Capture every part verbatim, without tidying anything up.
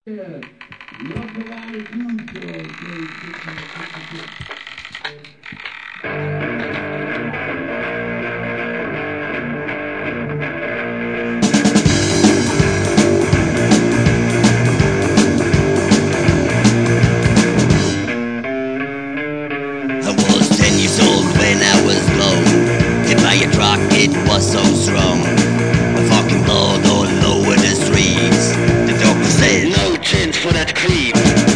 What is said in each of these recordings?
Yeah, rock around the Tuesday, I was ten years old when I was low. Hit by a truck, it was so strong. A fucking blood all over the streets. The doctor said, no chance for that creep.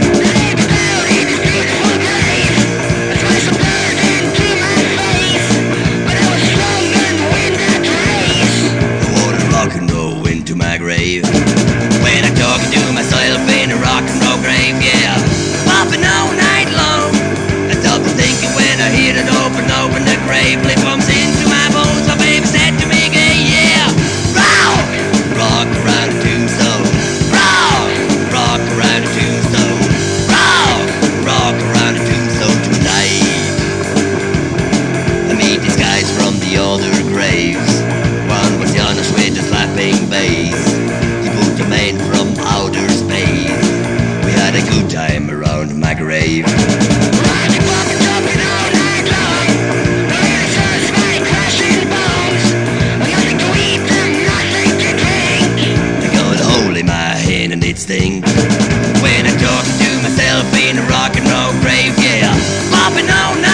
Rock and roll into my grave. When I'm talking to myself in a rock and roll grave, yeah. Popping all night long. I stop thinking when I hear it open, open the grave. Lip comes into my bones, my baby said to me again, yeah. Rock! Rock around the tombstone. Rock! Rock around the tombstone. Rock! Rock around the tombstone tonight. I meet these guys from the other graves. One was Janusz with a slapping bass. He put a man from outer space. We had a good time around my grave. Riding, walking, jumping all night long. Really satisfied, crashing bones. Nothing to eat and nothing to drink. I got a hole in my hand and it stinks. When I'm talking to myself in a rock and roll grave, yeah. Popping all night.